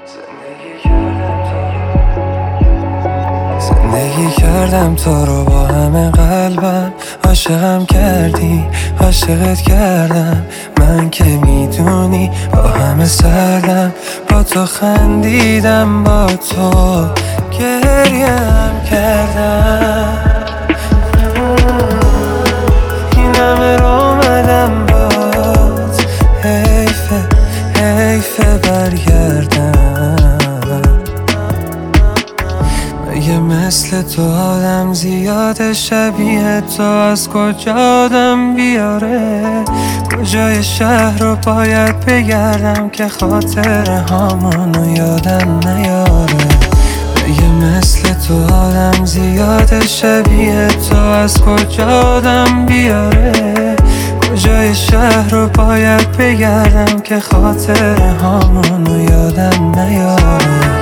زندگی کردم تو رو با همه قلبم، عاشقم کردی عاشقت کردم، من که میدونی با همه سردم، با تو خندیدم با تو گریم کردم، این همه رو اومدم باز، حیفه برگردم. مگه مثل تو آدم زیاده شبیه تو از کجا آدم بیاره؟ کجای شهر رو باید بگردم که خاطر هامونو یادم نیاره؟ مگه مثل تو آدم زیاده شبیه تو از کجا آدم بیاره؟ کجای شهر رو باید بگردم که خاطر هامونو یادم نیاره؟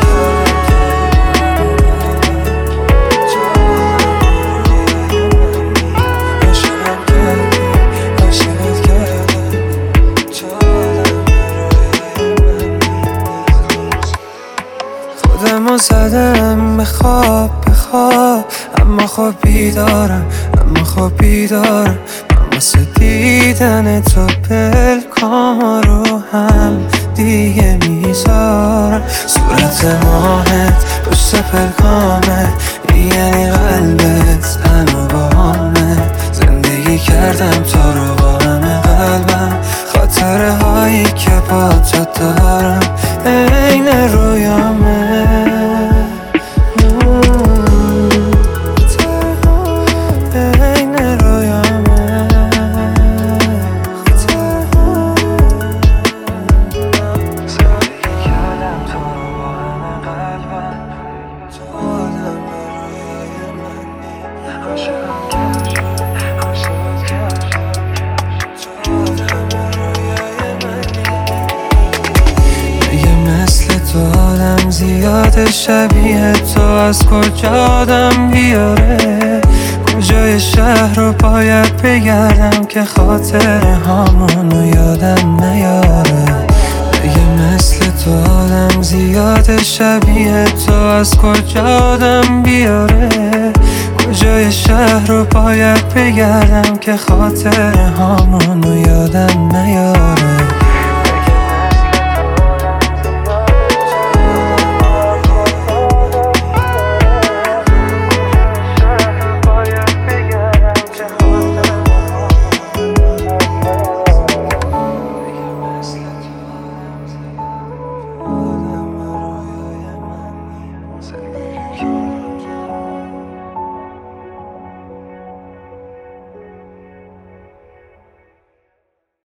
خودمو زدم به خواب اما خب بیدارم من واسه دیدن تو پلکام رو هم دیگه میذارم، صورت ماهت پشت پلکامت یعنی قلبت هنو با همه، زندگی کردم تو رو با همه قلبم، خاطره هایی که با تو دارم عین رویامه. زیاده شبیه تو از کجا آدم بیاره؟ کجای شهر رو باید بگردم که خاطر هامونو یادم نیاره؟ مگه مثل تو آدم زیاده شبیه تو از کجا آدم بیاره؟ کجای شهر رو باید بگردم که خاطر هامونو یادم نیاره؟